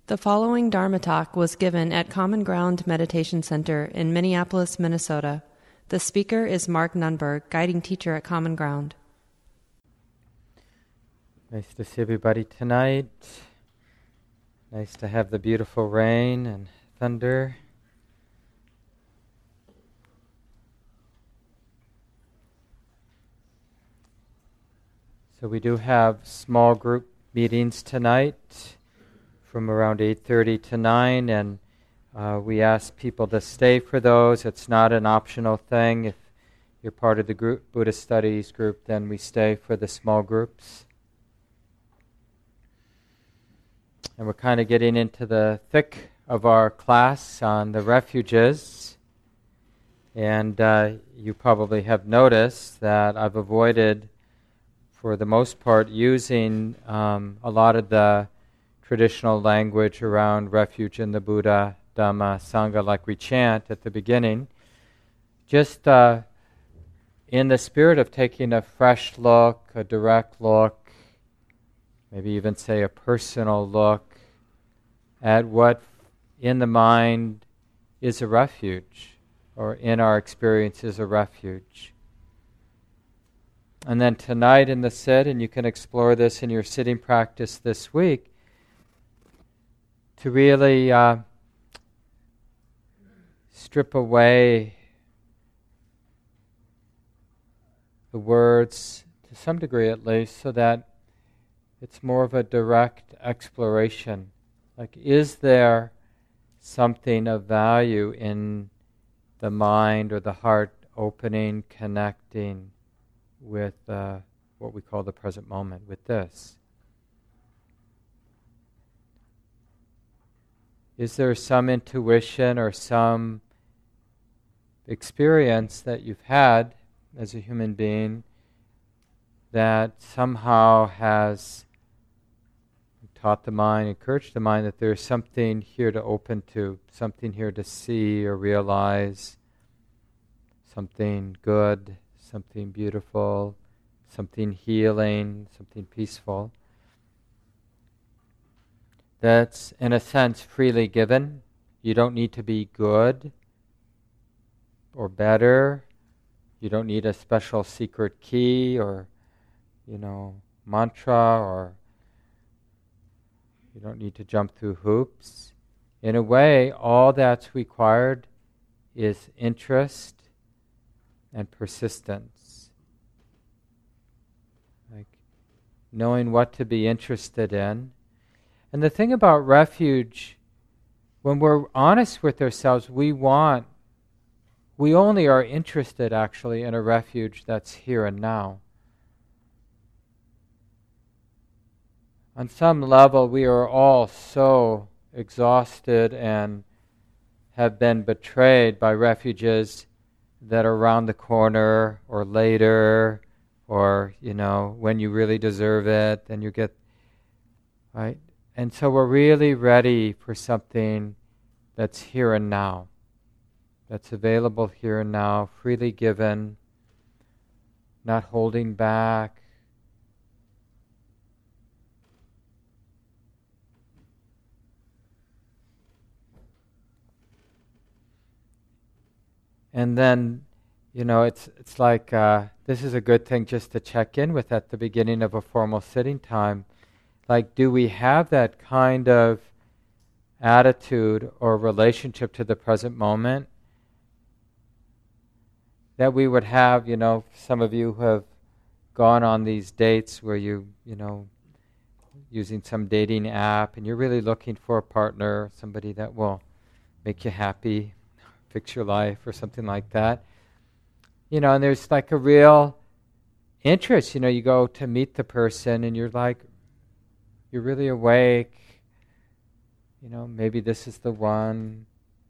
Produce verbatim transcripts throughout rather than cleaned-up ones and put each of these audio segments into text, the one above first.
The following Dharma talk was given at Common Ground Meditation Center in Minneapolis, Minnesota. The speaker is Mark Nunberg, guiding teacher at Common Ground. Nice to see everybody tonight. Nice to have the beautiful rain and thunder. So we do have small group meetings tonight from around eight thirty to nine, and uh, we ask people to stay for those. It's not an optional thing. If you're part of the group, Buddhist Studies group, then we stay for the small groups. And we're kind of getting into the thick of our class on the refuges. And uh, you probably have noticed that I've avoided, for the most part, using um, a lot of the traditional language around refuge in the Buddha, Dhamma, Sangha, like we chant at the beginning, just uh, in the spirit of taking a fresh look, a direct look, maybe even say a personal look at what in the mind is a refuge, or in our experience is a refuge. And then tonight in the sit, and you can explore this in your sitting practice this week, to really uh, strip away the words, to some degree at least, so that it's more of a direct exploration. Like, is there something of value in the mind or the heart opening, connecting with uh, what we call the present moment, with this? Is there some intuition or some experience that you've had as a human being that somehow has taught the mind, encouraged the mind that there's something here to open to, something here to see or realize, something good, something beautiful, something healing, something peaceful, that's, in a sense, freely given? You don't need to be good or better. You don't need a special secret key or, you know, mantra, or you don't need to jump through hoops. In a way, all that's required is interest and persistence. Like knowing what to be interested in. And the thing about refuge, when we're honest with ourselves, we want, we only are interested actually in a refuge that's here and now. On some level, we are all so exhausted and have been betrayed by refuges that are around the corner or later, or, you know, when you really deserve it, then you get, right? And so we're really ready for something that's here and now, that's available here and now, freely given, not holding back. And then, you know, it's it's like, uh, this is a good thing just to check in with at the beginning of a formal sitting time. Like, do we have that kind of attitude or relationship to the present moment that we would have, you know, some of you who have gone on these dates where you, you know, using some dating app, and you're really looking for a partner, somebody that will make you happy, fix your life, or something like that. You know, and there's like a real interest. You know, you go to meet the person and you're like, you're really awake. You know, maybe this is the one.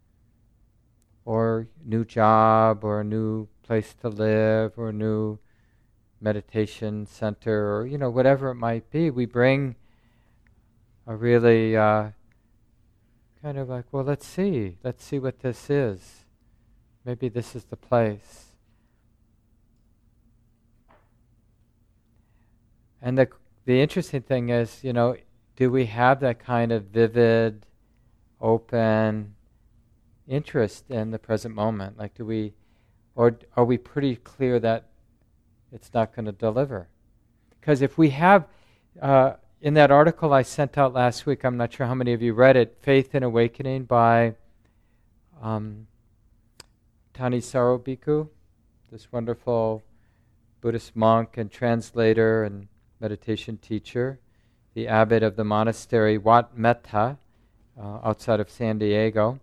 Or new job, or a new place to live, or a new meditation center, or, you know, whatever it might be. We bring a really uh, kind of like, well, let's see. Let's see what this is. Maybe this is the place. And the the interesting thing is, you know, do we have that kind of vivid open interest in the present moment? Like, do we, or are we pretty clear that it's not going to deliver? Because if we have, uh, in that article I sent out last week, I'm not sure how many of you read it, Faith and Awakening by um, Thanissaro Bhikkhu, this wonderful Buddhist monk and translator and meditation teacher, the abbot of the monastery Wat Metta, uh, outside of San Diego.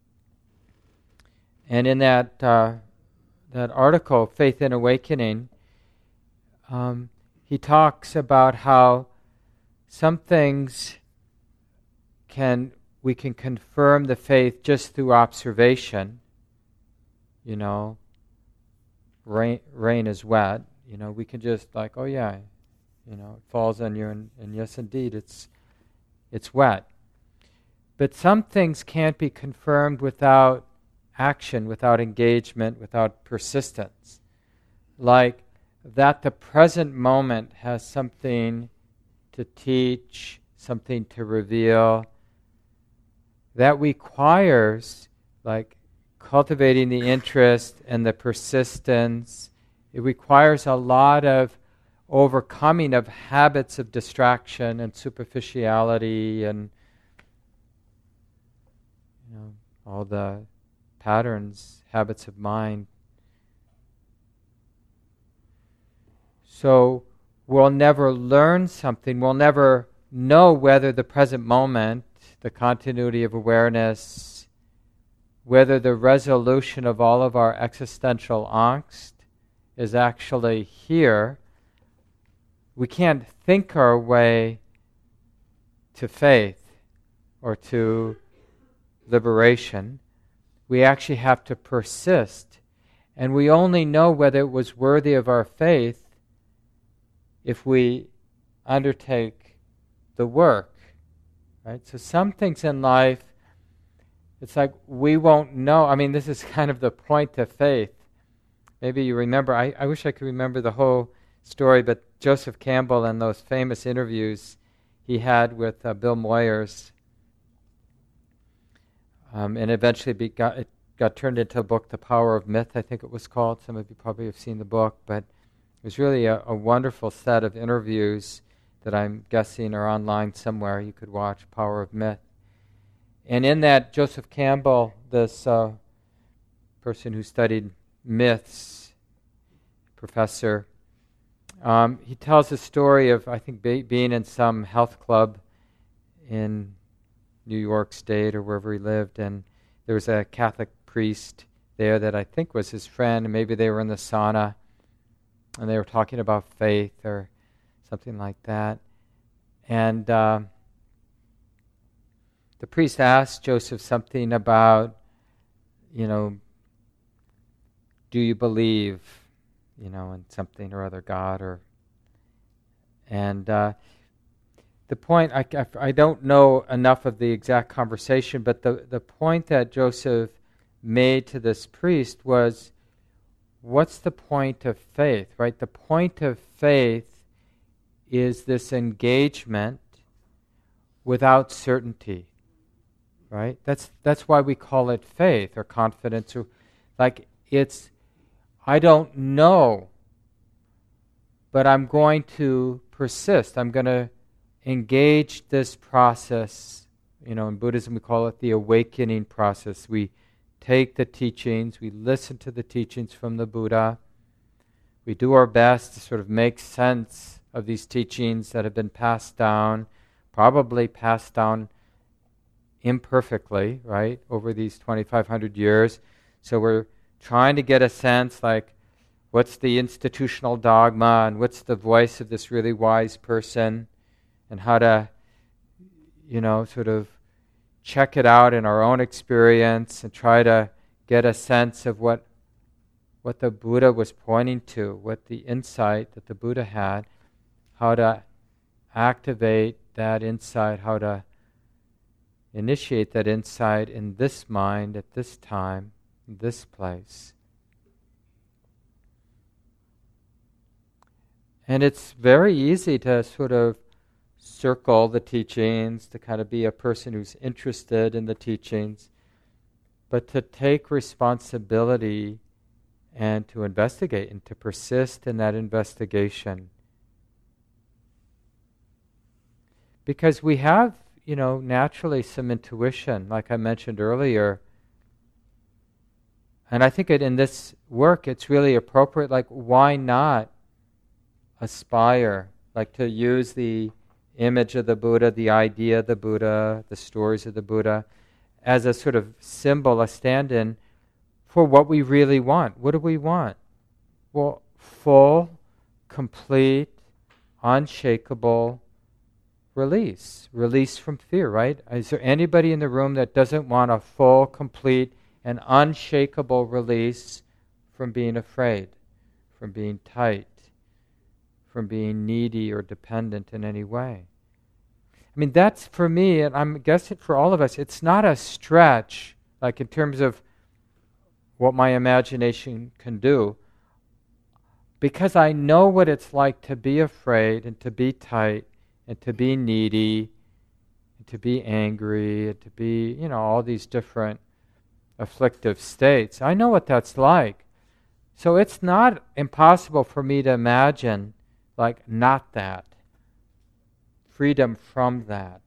And in that uh, that article, Faith and Awakening, um, he talks about how some things can we can confirm the faith just through observation. You know, rain rain is wet. You know, we can just like, oh yeah, you know, it falls on you, and, and yes, indeed, it's it's wet. But some things can't be confirmed without action, without engagement, without persistence. Like that the present moment has something to teach, something to reveal. That requires, like, cultivating the interest and the persistence. It requires a lot of overcoming of habits of distraction and superficiality and, you know, all the patterns, habits of mind. So we'll never learn something, we'll never know whether the present moment, the continuity of awareness, whether the resolution of all of our existential angst is actually here. We can't think our way to faith or to liberation. We actually have to persist. And we only know whether it was worthy of our faith if we undertake the work. Right? So some things in life, it's like we won't know. I mean, this is kind of the point of faith. Maybe you remember, I, I wish I could remember the whole story, but Joseph Campbell and those famous interviews he had with uh, Bill Moyers, um, and eventually be got, it got turned into a book, The Power of Myth, I think it was called. Some of you probably have seen the book, but it was really a, a wonderful set of interviews that I'm guessing are online somewhere. You could watch Power of Myth. And in that, Joseph Campbell, this uh, person who studied myths, professor, um, he tells a story of, I think, be, being in some health club in New York State or wherever he lived, and there was a Catholic priest there that I think was his friend, and maybe they were in the sauna, and they were talking about faith or something like that. And uh, the priest asked Joseph something about, you know, do you believe, you know, in something or other, God, or, and uh, the point, I, I, I don't know enough of the exact conversation, but the, the point that Joseph made to this priest was, what's the point of faith, right? The point of faith is this engagement without certainty, right? That's that's why we call it faith or confidence. Or like it's, I don't know, but I'm going to persist. I'm going to engage this process. You know, in Buddhism we call it the awakening process. We take the teachings, we listen to the teachings from the Buddha. We do our best to sort of make sense of these teachings that have been passed down, probably passed down imperfectly, right, over these twenty-five hundred years. So we're trying to get a sense, like, what's the institutional dogma and what's the voice of this really wise person, and how to, you know, sort of check it out in our own experience and try to get a sense of what what the Buddha was pointing to, what the insight that the Buddha had, how to activate that insight, how to initiate that insight in this mind at this time, in this place. And it's very easy to sort of circle the teachings, to kind of be a person who's interested in the teachings, but to take responsibility and to investigate and to persist in that investigation. Because we have, you know, naturally some intuition, like I mentioned earlier. And I think it, in this work, it's really appropriate, like, why not aspire, like to use the image of the Buddha, the idea of the Buddha, the stories of the Buddha, as a sort of symbol, a stand-in for what we really want. What do we want? Well, full, complete, unshakable release. Release from fear, right? Is there anybody in the room that doesn't want a full, complete, and unshakable release from being afraid, from being tight, from being needy or dependent in any way? I mean, that's for me, and I'm guessing for all of us, it's not a stretch, like in terms of what my imagination can do, because I know what it's like to be afraid and to be tight and to be needy and to be angry and to be, you know, all these different afflictive states. I know what that's like. So it's not impossible for me to imagine, like, not that. Freedom from that.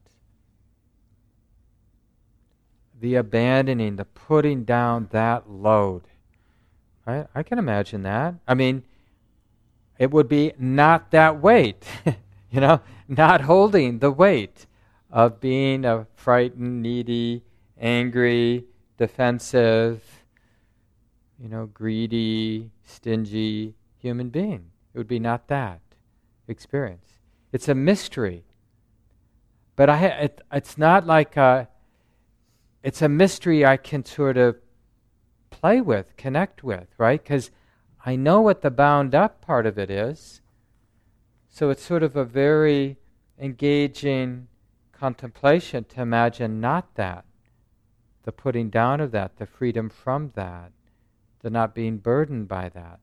The abandoning, the putting down that load. Right? I can imagine that. I mean, it would be not that weight, you know, not holding the weight of being a frightened, needy, angry, defensive, you know, greedy, stingy human being. It would be not that experience. It's a mystery. But I, it, it's not like a, it's a mystery I can sort of play with, connect with, right? Because I know what the bound up part of it is. So it's sort of a very engaging contemplation to imagine not that, the putting down of that, the freedom from that, the not being burdened by that.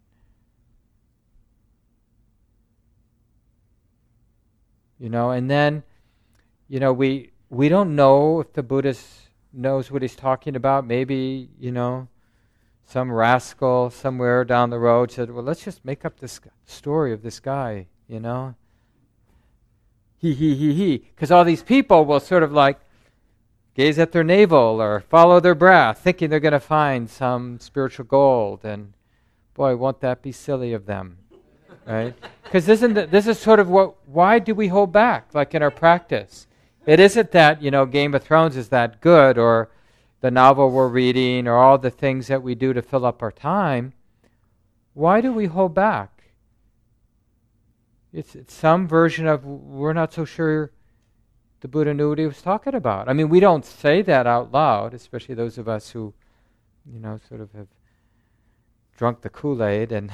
You know, and then, you know, we we don't know if the Buddha knows what he's talking about. Maybe, you know, some rascal somewhere down the road said, well, let's just make up this story of this guy, you know. He, he, he, he. Because all these people will sort of like gaze at their navel or follow their breath, thinking they're going to find some spiritual gold. And boy, won't that be silly of them, right? Because isn't the, this is sort of what, why do we hold back, like in our practice? It isn't that, you know, Game of Thrones is that good, or the novel we're reading, or all the things that we do to fill up our time. Why do we hold back? It's, it's some version of, we're not so sure the Buddha knew what he was talking about. I mean, we don't say that out loud, especially those of us who, you know, sort of have drunk the Kool-Aid, and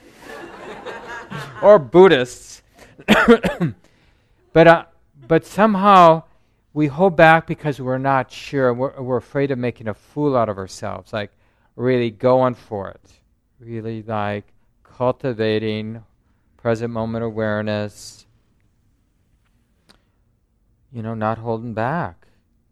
or Buddhists. but uh, but somehow we hold back because we're not sure. We're, we're afraid of making a fool out of ourselves, like really going for it, really like cultivating present moment awareness, you know, not holding back.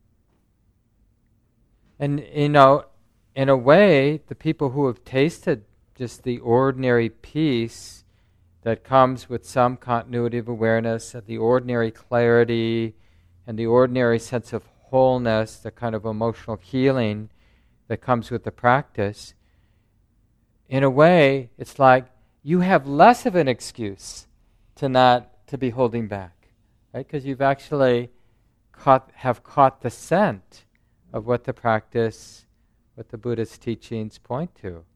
And, you know, in a way, the people who have tasted just the ordinary peace that comes with some continuity of awareness, and the ordinary clarity, and the ordinary sense of wholeness, the kind of emotional healing that comes with the practice, in a way, it's like you have less of an excuse to not, to be holding back, right? Because you've actually caught, have caught the scent of what the practice, what the Buddha's teachings point to.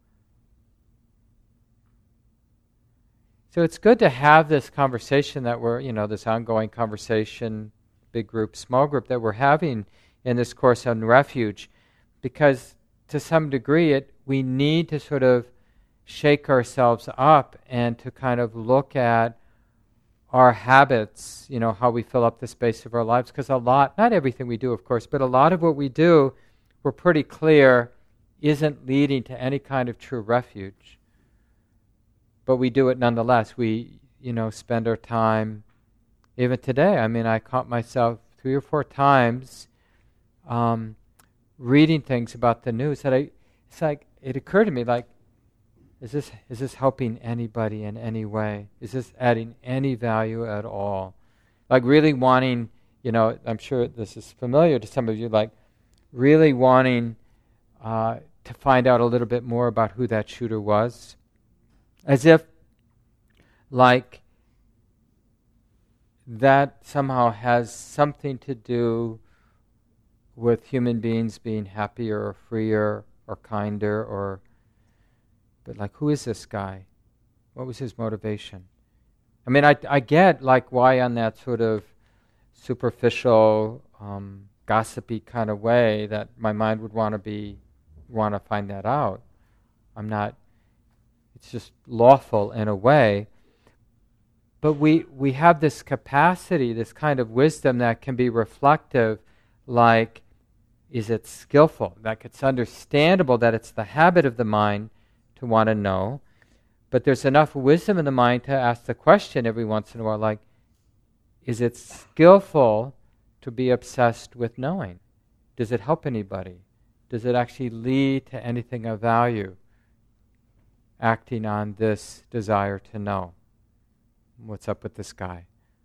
So it's good to have this conversation that we're, you know, this ongoing conversation, big group, small group that we're having in this Course on Refuge, because to some degree it we need to sort of shake ourselves up and to kind of look at our habits, you know, how we fill up the space of our lives, because a lot, not everything we do, of course, but a lot of what we do, we're pretty clear, isn't leading to any kind of true refuge. But we do it nonetheless. We, you know, spend our time even today, I mean, I caught myself three or four times um, reading things about the news that I, it's like, it occurred to me, like, is this is this helping anybody in any way? Is this adding any value at all? Like really wanting, you know, I'm sure this is familiar to some of you, like really wanting uh, to find out a little bit more about who that shooter was. As if, like, that somehow has something to do with human beings being happier or freer or kinder or... But like, who is this guy? What was his motivation? I mean, I, I get like why on that sort of superficial, um, gossipy kind of way that my mind would want to be, want to find that out. I'm not, it's just lawful in a way. But we, we have this capacity, this kind of wisdom that can be reflective, like, is it skillful? Like it's understandable that it's the habit of the mind to want to know, but there's enough wisdom in the mind to ask the question every once in a while, like, is it skillful to be obsessed with knowing? Does it help anybody? Does it actually lead to anything of value? Acting on this desire to know. What's up with this guy?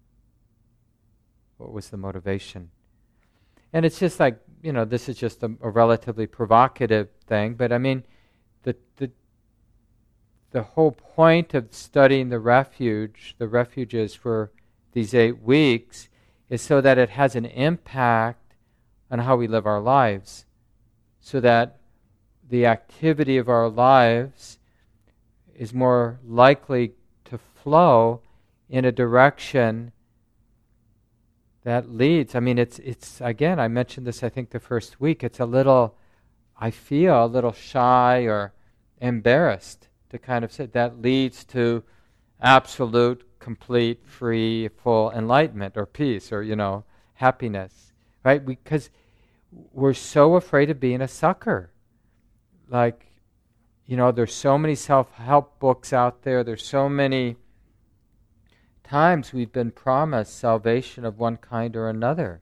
What was the motivation? And it's just like, you know, this is just a, a relatively provocative thing, but I mean, the the The whole point of studying the refuge, the refuges for these eight weeks, is so that it has an impact on how we live our lives, so that the activity of our lives is more likely to flow in a direction that leads. I mean, it's, it's again, I mentioned this, I think, the first week. It's a little, I feel a little shy or embarrassed to kind of say that leads to absolute, complete, free, full enlightenment or peace or, you know, happiness, right? Because we're so afraid of being a sucker. Like, you know, there's so many self-help books out there. There's so many times we've been promised salvation of one kind or another.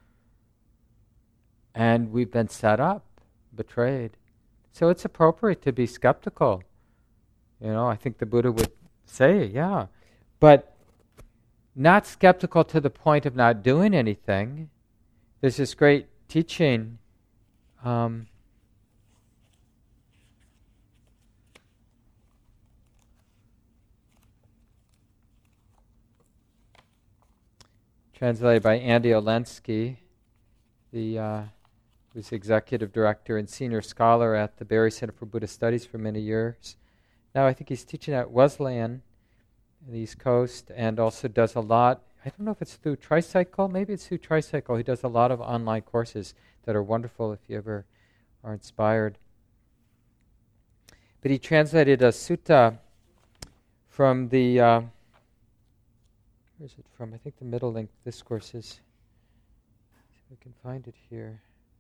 And we've been set up, betrayed. So it's appropriate to be skeptical. You know, I think the Buddha would say, yeah. But not skeptical to the point of not doing anything. There's this great teaching. Um, translated by Andy Olendzki, the uh, who's executive director and senior scholar at the Barre Center for Buddhist Studies for many years. Now I think he's teaching at Wesleyan in the East Coast and also does a lot, I don't know if it's through Tricycle, maybe it's through Tricycle. He does a lot of online courses that are wonderful if you ever are inspired. But he translated a sutta from the, uh, where is it from? I think the Middle Length Discourses. See if we can find it here.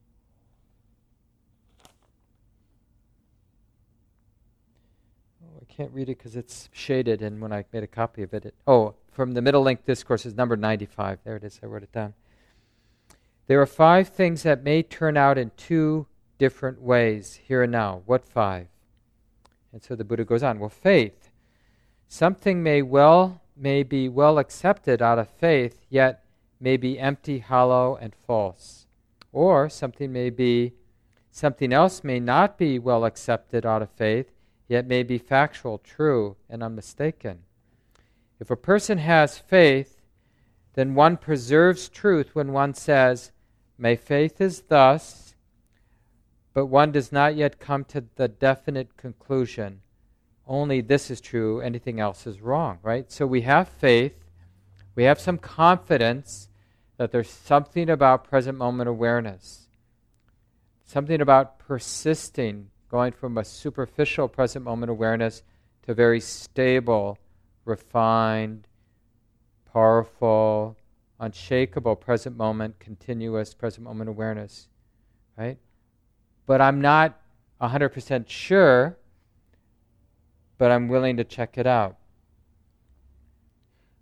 I can't read it because it's shaded, and when I made a copy of it, it, oh, from the Middle Length Discourses, number ninety-five. There it is, I wrote it down. There are five things that may turn out in two different ways, here and now. What five? And so the Buddha goes on, well, faith. Something may well, may be well accepted out of faith, yet may be empty, hollow, and false. Or something may be, something else may not be well accepted out of faith, yet may be factual, true, and unmistaken. If a person has faith, then one preserves truth when one says, my faith is thus, but one does not yet come to the definite conclusion. Only this is true, anything else is wrong, right? So we have faith, we have some confidence that there's something about present moment awareness, something about persisting, going from a superficial present moment awareness to very stable, refined, powerful, unshakable present moment, continuous present moment awareness, right? But I'm not one hundred percent sure, but I'm willing to check it out.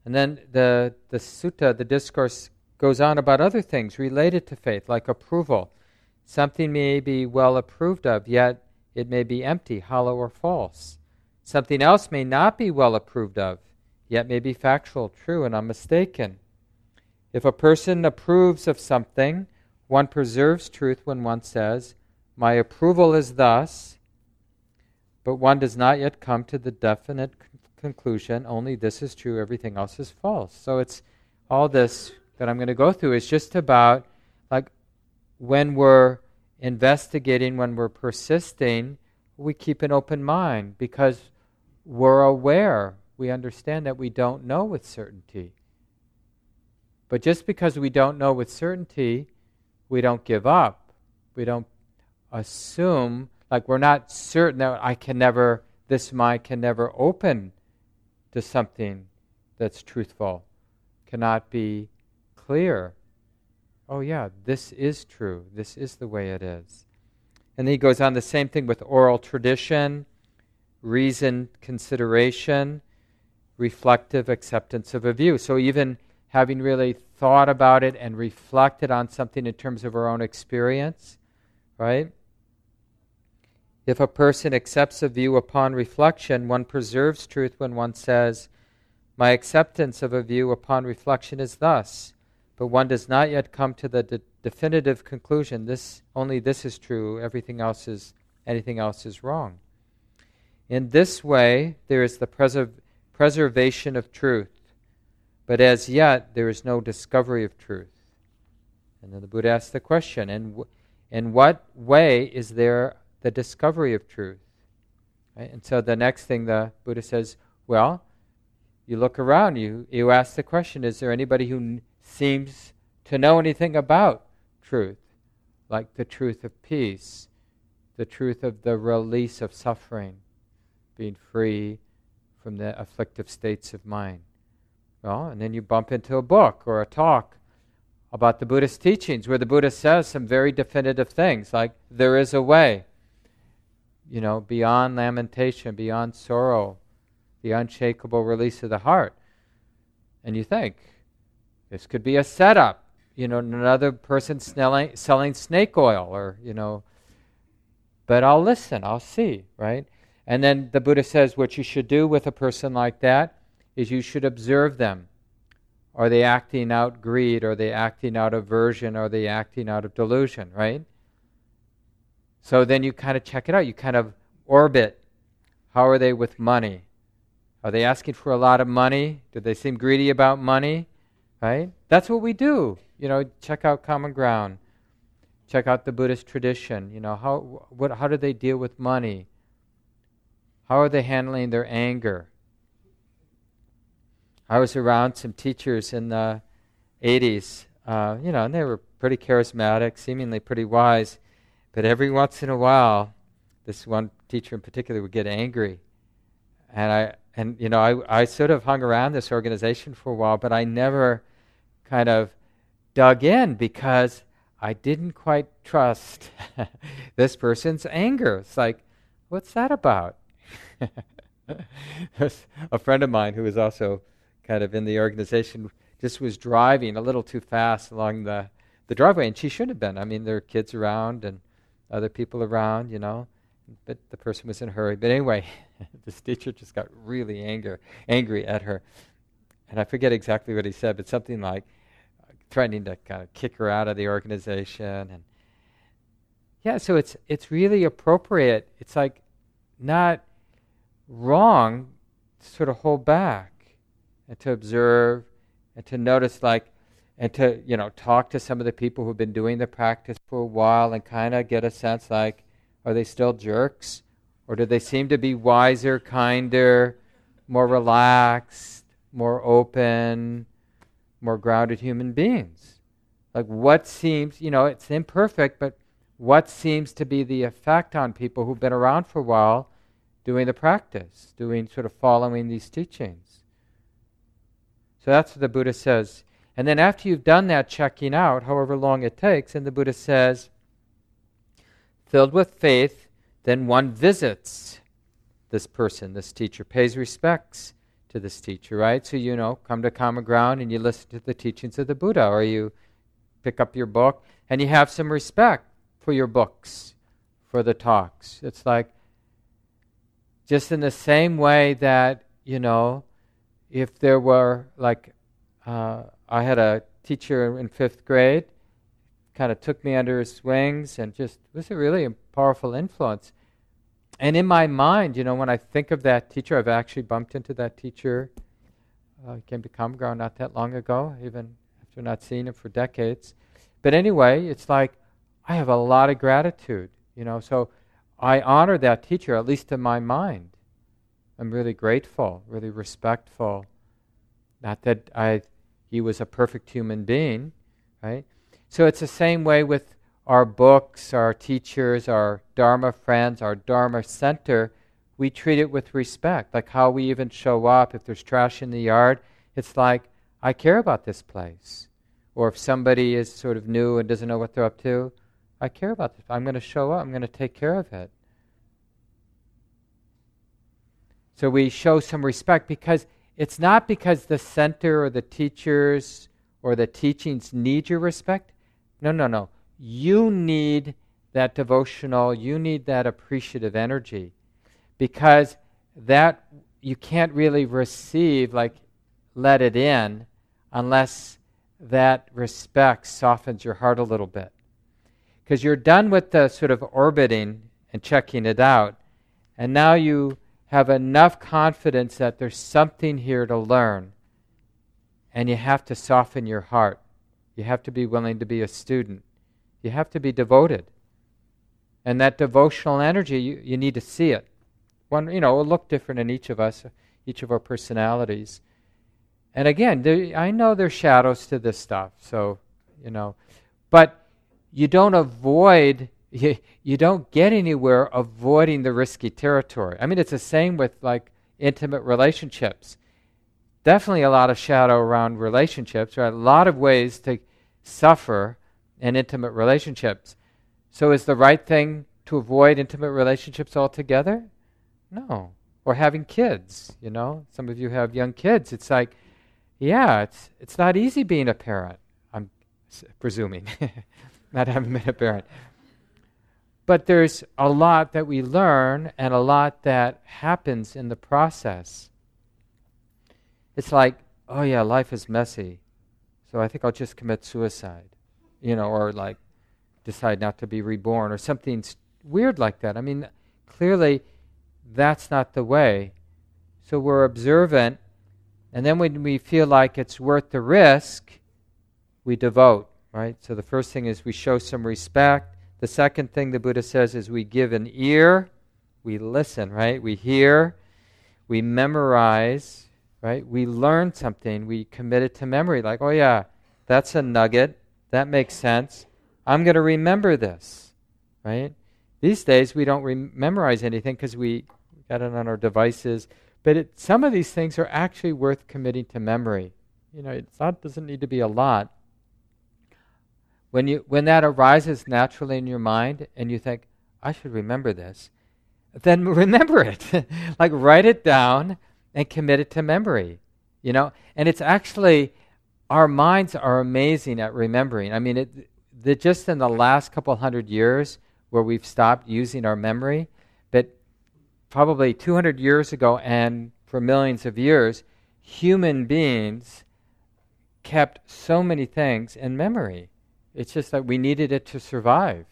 And then the, the sutta, the discourse, goes on about other things related to faith, like approval. Something may be well approved of, yet it may be empty, hollow, or false. Something else may not be well approved of, yet may be factual, true, and unmistaken. If a person approves of something, one preserves truth when one says, "My approval is thus," but one does not yet come to the definite con- conclusion, only this is true, everything else is false. So it's all this that I'm going to go through is just about, like, when we're investigating, when we're persisting, we keep an open mind because we're aware, we understand that we don't know with certainty. But just because we don't know with certainty, we don't give up. We don't assume, like we're not certain that I can never, this mind can never open to something that's truthful, cannot be clear. Oh yeah, this is true. This is the way it is. And then he goes on the same thing with oral tradition, reasoned consideration, reflective acceptance of a view. So even having really thought about it and reflected on something in terms of our own experience, right? If a person accepts a view upon reflection, one preserves truth when one says, "My acceptance of a view upon reflection is thus," but one does not yet come to the de- definitive conclusion, this only this is true, everything else is, anything else is wrong. In this way, there is the preserv- preservation of truth, but as yet, there is no discovery of truth. And then the Buddha asks the question, in, w- in what way is there the discovery of truth? Right? And so the next thing the Buddha says, well, you look around, you, you ask the question, is there anybody who n- seems to know anything about truth? Like the truth of peace, the truth of the release of suffering, being free from the afflictive states of mind. Well, and then you bump into a book or a talk about the Buddhist teachings where the Buddha says some very definitive things, like there is a way, you know, beyond lamentation, beyond sorrow, the unshakable release of the heart. And you think, this could be a setup, you know, another person selling, selling snake oil or, you know, but I'll listen, I'll see, right? And then the Buddha says what you should do with a person like that is you should observe them. Are they acting out greed? Are they acting out aversion? Are they acting out of delusion, right? So then you kind of check it out. You kind of orbit. How are they with money? Are they asking for a lot of money? Do they seem greedy about money? Right? That's what we do. You know, check out Common Ground. Check out the Buddhist tradition. You know, how what how do they deal with money? How are they handling their anger? I was around some teachers in the eighties, uh, you know, and they were pretty charismatic, seemingly pretty wise, but every once in a while, this one teacher in particular would get angry. And I, and you know, I, I sort of hung around this organization for a while, but I never kind of dug in because I didn't quite trust this person's anger. It's like, what's that about? A friend of mine who was also kind of in the organization just was driving a little too fast along the, the driveway, and she shouldn't have been. I mean, there were kids around and other people around, you know, but the person was in a hurry. But anyway, this teacher just got really anger, angry at her. And I forget exactly what he said, but something like uh, threatening to kind of kick her out of the organization. And yeah, so it's it's really appropriate. It's like not wrong to sort of hold back and to observe and to notice, like, and to, you know, talk to some of the people who've been doing the practice for a while and kind of get a sense, like, are they still jerks? Or do they seem to be wiser, kinder, more relaxed, more open, more grounded human beings? Like, what seems, you know, it's imperfect, but what seems to be the effect on people who've been around for a while doing the practice, doing sort of following these teachings? So that's what the Buddha says. And then after you've done that checking out, however long it takes, and the Buddha says, filled with faith, then one visits this person, this teacher, pays respects to this teacher, right? So, you know, come to Common Ground and you listen to the teachings of the Buddha, or you pick up your book and you have some respect for your books, for the talks. It's like, just in the same way that, you know, if there were, like, uh, I had a teacher in fifth grade, kind of took me under his wings and just was a really powerful influence. And in my mind, you know, when I think of that teacher, I've actually bumped into that teacher. Uh, he came to Common Ground not that long ago, even after not seeing him for decades. But anyway, it's like I have a lot of gratitude, you know, so I honor that teacher, at least in my mind. I'm really grateful, really respectful. Not that I, he was a perfect human being, right? So it's the same way with our books, our teachers, our Dharma friends, our Dharma center. We treat it with respect, like how we even show up. If there's trash in the yard, it's like, I care about this place. Or if somebody is sort of new and doesn't know what they're up to, I care about this. I'm going to show up. I'm going to take care of it. So we show some respect because it's not because the center or the teachers or the teachings need your respect. No, no, no. You need that devotional, you need that appreciative energy, because that you can't really receive, like let it in, unless that respect softens your heart a little bit. Because you're done with the sort of orbiting and checking it out, and now you have enough confidence that there's something here to learn, and you have to soften your heart. You have to be willing to be a student. You have to be devoted. And that devotional energy, you, you need to see it. One, you know, it'll look different in each of us, each of our personalities. And again, there, I know there's shadows to this stuff, so, you know. But you don't avoid, you, you don't get anywhere avoiding the risky territory. I mean, it's the same with, like, intimate relationships. Definitely a lot of shadow around relationships, right? A lot of ways to suffer in intimate relationships. So is the right thing to avoid intimate relationships altogether? No. Or having kids, you know. Some of you have young kids. It's like, yeah, it's it's not easy being a parent, I'm s- presuming. Not having been a parent. But there's a lot that we learn and a lot that happens in the process. It's like, oh yeah, life is messy, so I think I'll just commit suicide, you know, or like decide not to be reborn or something s- weird like that. I mean, clearly that's not the way. So we're observant, and then when we feel like it's worth the risk, we devote, right? So the first thing is we show some respect. The second thing the Buddha says is we give an ear, we listen, right? We hear, we memorize, right? We learn something, we commit it to memory, like, oh yeah, that's a nugget, that makes sense. I'm going to remember this, right? These days we don't re- memorize anything because we got it on our devices, but it, some of these things are actually worth committing to memory. You know, it's not doesn't need to be a lot. When you when that arises naturally in your mind and you think, I should remember this, then remember it. Like write it down and commit it to memory. You know? And it's actually, our minds are amazing at remembering. I mean, it, the, just in the last couple hundred years where we've stopped using our memory, but probably two hundred years ago and for millions of years, human beings kept so many things in memory. It's just that we needed it to survive.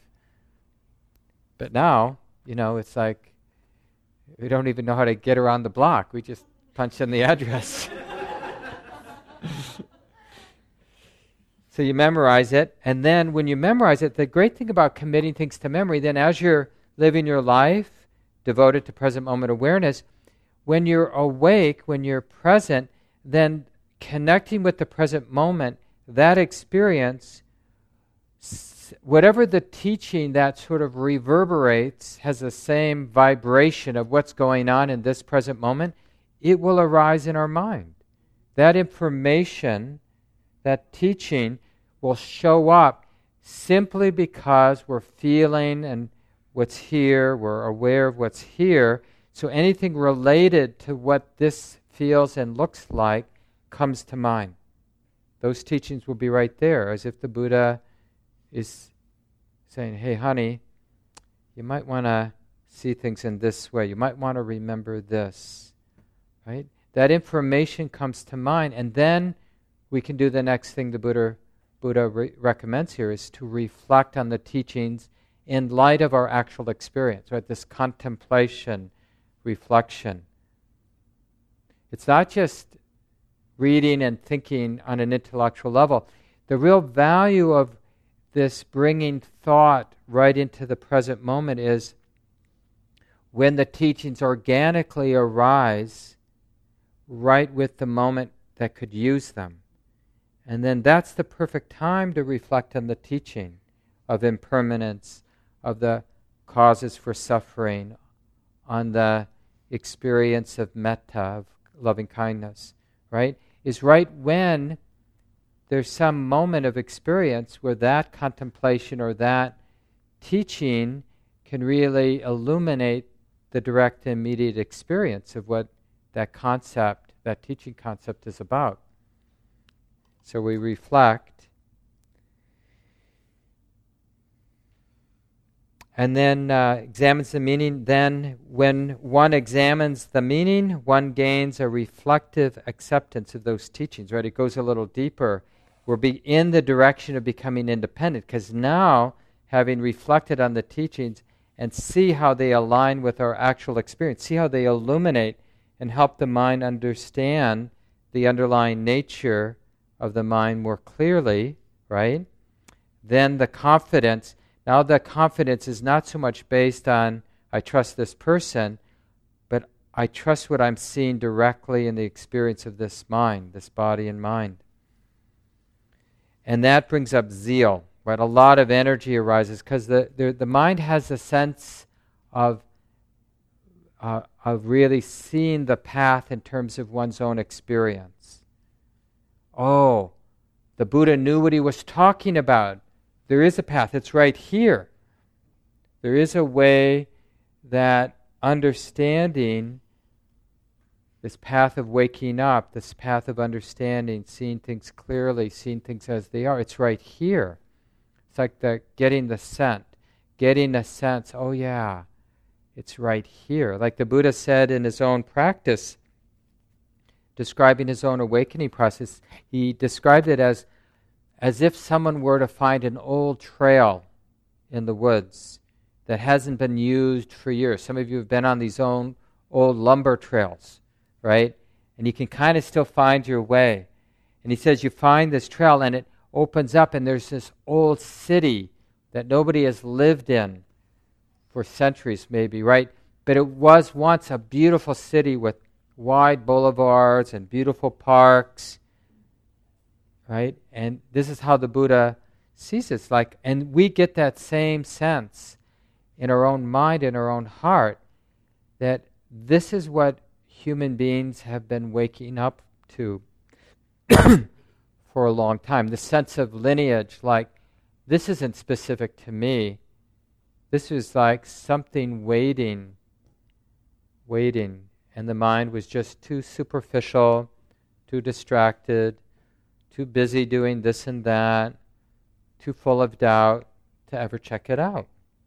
But now, you know, it's like we don't even know how to get around the block. We just punch in the address. So you memorize it, and then when you memorize it, the great thing about committing things to memory, then as you're living your life devoted to present moment awareness, when you're awake, when you're present, then connecting with the present moment, that experience, whatever the teaching that sort of reverberates, has the same vibration of what's going on in this present moment, it will arise in our mind. That information, that teaching will show up simply because we're feeling and what's here, we're aware of what's here. So anything related to what this feels, and looks like comes to mind. Those teachings will be right there, as if the Buddha is saying, hey, honey, you might want to see things in this way. You might want to remember this, right? That information comes to mind, and then we can do the next thing the Buddha, Buddha re- recommends here, is to reflect on the teachings in light of our actual experience, right? This contemplation, reflection. It's not just reading and thinking on an intellectual level. The real value of this bringing thought right into the present moment is when the teachings organically arise right with the moment that could use them. And then that's the perfect time to reflect on the teaching of impermanence, of the causes for suffering, on the experience of metta, of loving kindness, right? Is right when there's some moment of experience where that contemplation or that teaching can really illuminate the direct and immediate experience of what that concept, that teaching concept is about. So we reflect, and then uh, examines the meaning. Then when one examines the meaning, one gains a reflective acceptance of those teachings, right? It goes a little deeper. We'll be in the direction of becoming independent, because now, having reflected on the teachings and see how they align with our actual experience, see how they illuminate and help the mind understand the underlying nature of the mind more clearly, right? Then the confidence, now the confidence is not so much based on, I trust this person, but I trust what I'm seeing directly in the experience of this mind, this body and mind. And that brings up zeal, right? A lot of energy arises because the, the the mind has a sense of uh, of really seeing the path in terms of one's own experience. Oh, the Buddha knew what he was talking about. There is a path. It's right here. There is a way that understanding this path of waking up, this path of understanding, seeing things clearly, seeing things as they are, it's right here. It's like the getting the scent, getting a sense, oh yeah, it's right here. Like the Buddha said in his own practice, describing his own awakening process, he described it as as if someone were to find an old trail in the woods that hasn't been used for years. Some of you have been on these own old lumber trails, right? And you can kind of still find your way. And he says you find this trail and it opens up and there's this old city that nobody has lived in for centuries maybe, right? But it was once a beautiful city with wide boulevards and beautiful parks, right? And this is how the Buddha sees it. It's like, and we get that same sense in our own mind, in our own heart, that this is what human beings have been waking up to for a long time. The sense of lineage, like, this isn't specific to me. This was like something waiting, waiting, and the mind was just too superficial, too distracted, too busy doing this and that, too full of doubt to ever check it out.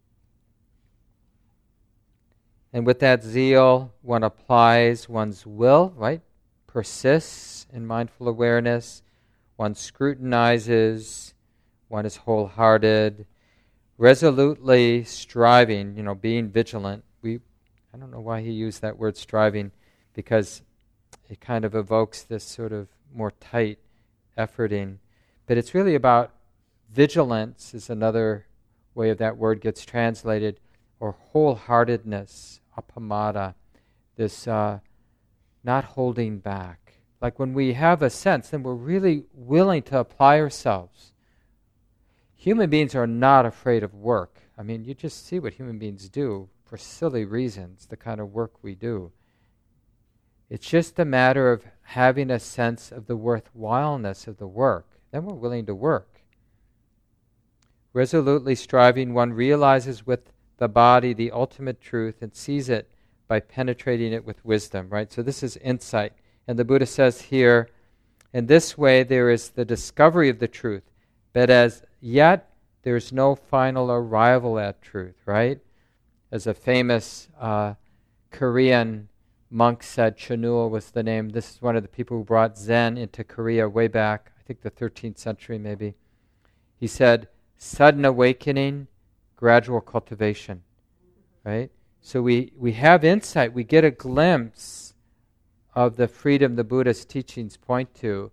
And with that zeal, one applies one's will, right? Persists in mindful awareness. One scrutinizes. One is wholehearted. Resolutely striving, you know, being vigilant. We, I don't know why he used that word striving, because it kind of evokes this sort of more tight efforting. But it's really about vigilance is another way of that word gets translated, or wholeheartedness, appamada, this uh, not holding back. Like when we have a sense, then we're really willing to apply ourselves. Human beings are not afraid of work. I mean, you just see what human beings do for silly reasons, the kind of work we do. It's just a matter of having a sense of the worthwhileness of the work. Then we're willing to work. Resolutely striving, one realizes with the body the ultimate truth and sees it by penetrating it with wisdom, right? So this is insight. And the Buddha says here, in this way there is the discovery of the truth, but as yet there is no final arrival at truth, right? As a famous uh, Korean monk said, Chanul was the name. This is one of the people who brought Zen into Korea way back, I think the thirteenth century maybe. He said, sudden awakening, gradual cultivation, right? So we, we have insight, we get a glimpse of the freedom the Buddha's teachings point to,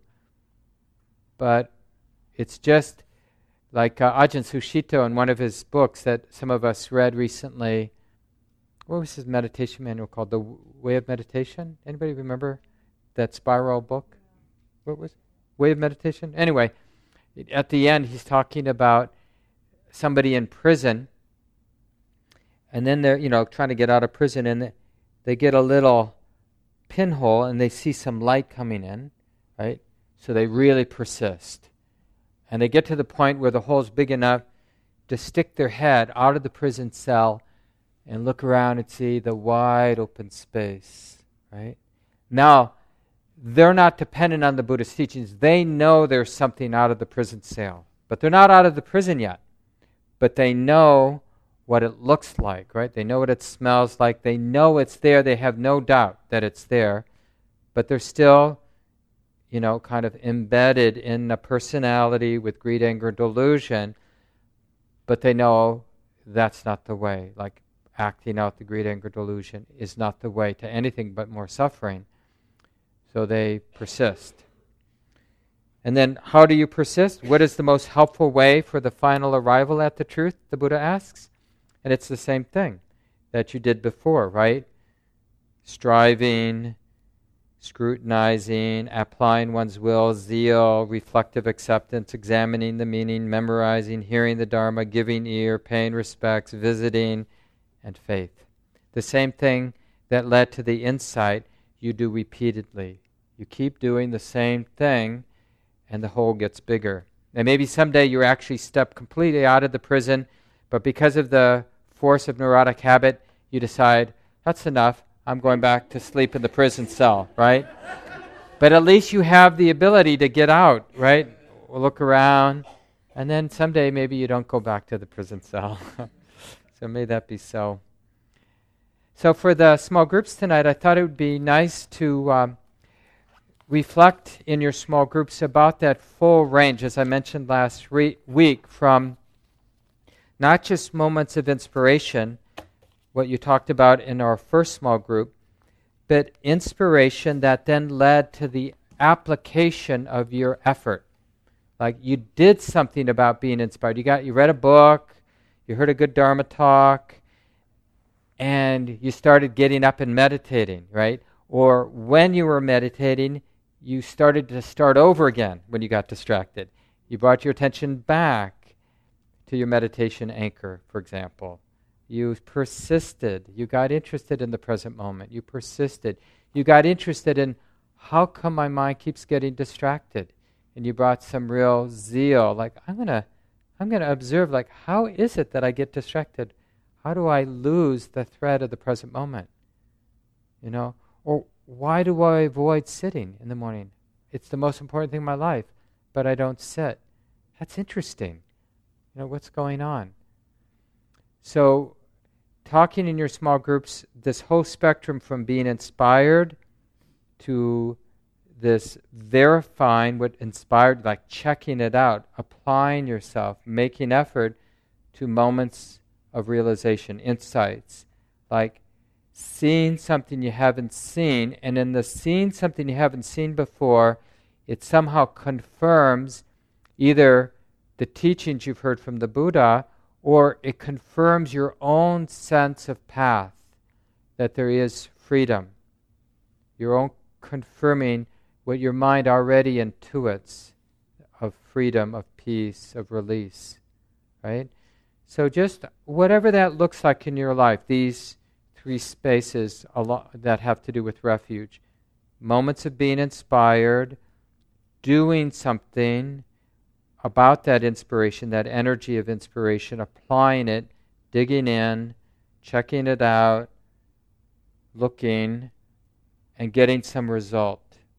but it's just like uh, Ajahn Sushito in one of his books that some of us read recently. What was his meditation manual called? The Way of Meditation? Anybody remember that spiral book? What was it? Way of Meditation? Anyway, at the end he's talking about somebody in prison, and then they're, you know, trying to get out of prison, and they get a little pinhole and they see some light coming in, right? So they really persist. And they get to the point where the hole's big enough to stick their head out of the prison cell and look around and see the wide open space, right? Now, they're not dependent on the Buddhist teachings. They know there's something out of the prison cell, but they're not out of the prison yet. But they know what it looks like, right? They know what it smells like. They know it's there. They have no doubt that it's there, but they're still, you know, kind of embedded in a personality with greed, anger, delusion, but they know that's not the way. Like acting out the greed, anger, delusion is not the way to anything but more suffering. So they persist. And then how do you persist? What is the most helpful way for the final arrival at the truth, the Buddha asks? And it's the same thing that you did before, right? Striving, scrutinizing, applying one's will, zeal, reflective acceptance, examining the meaning, memorizing, hearing the Dharma, giving ear, paying respects, visiting, and faith. The same thing that led to the insight you do repeatedly. You keep doing the same thing and the hole gets bigger. And maybe someday you actually step completely out of the prison, but because of the force of neurotic habit, you decide, that's enough, I'm going back to sleep in the prison cell, right? But at least you have the ability to get out, right? Look around, and then someday maybe you don't go back to the prison cell. So may that be so. So for the small groups tonight, I thought it would be nice to um, reflect in your small groups about that full range, as I mentioned last re- week, from not just moments of inspiration, what you talked about in our first small group, but inspiration that then led to the application of your effort. Like you did something about being inspired. You got, you read a book, you heard a good Dharma talk, and you started getting up and meditating, right? Or when you were meditating, you started to start over again when you got distracted. You brought your attention back to your meditation anchor, for example. You persisted. You got interested in the present moment. You persisted. You got interested in how come my mind keeps getting distracted? And you brought some real zeal, like I'm gonna, I'm gonna observe, like how is it that I get distracted? How do I lose the thread of the present moment? You know, or why do I avoid sitting in the morning? It's the most important thing in my life, but I don't sit. That's interesting. You know, what's going on? So, talking in your small groups, this whole spectrum from being inspired to this verifying what inspired, like checking it out, applying yourself, making effort, to moments of realization, insights, like seeing something you haven't seen, and in the seeing something you haven't seen before, it somehow confirms either the teachings you've heard from the Buddha, or it confirms your own sense of path, that there is freedom. Your own confirming what your mind already intuits of freedom, of peace, of release, right? So just whatever that looks like in your life, these three spaces a lot that have to do with refuge. Moments of being inspired, doing something about that inspiration, that energy of inspiration, applying it, digging in, checking it out, looking, and getting some result,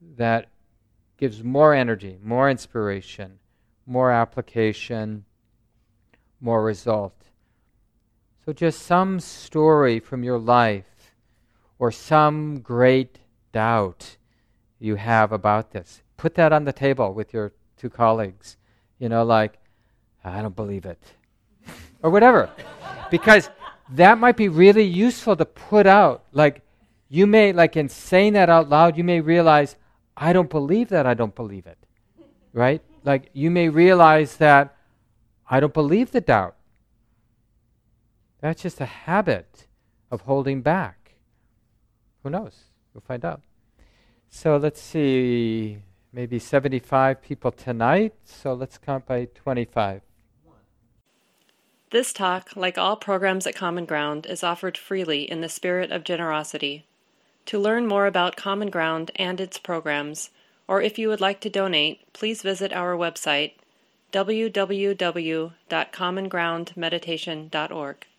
that gives more energy, more inspiration, more application, more result. So just some story from your life or some great doubt you have about this. Put that on the table with your two colleagues. You know, like, I don't believe it. Or whatever. Because that might be really useful to put out. Like, you may, like in saying that out loud, you may realize, I don't believe that I don't believe it. Right? Like, you may realize that I don't believe the doubt. That's just a habit of holding back. Who knows? We'll find out. So let's see, maybe seventy-five people tonight. So let's count by twenty-five. This talk, like all programs at Common Ground, is offered freely in the spirit of generosity. To learn more about Common Ground and its programs, or if you would like to donate, please visit our website, w w w dot common ground meditation dot org.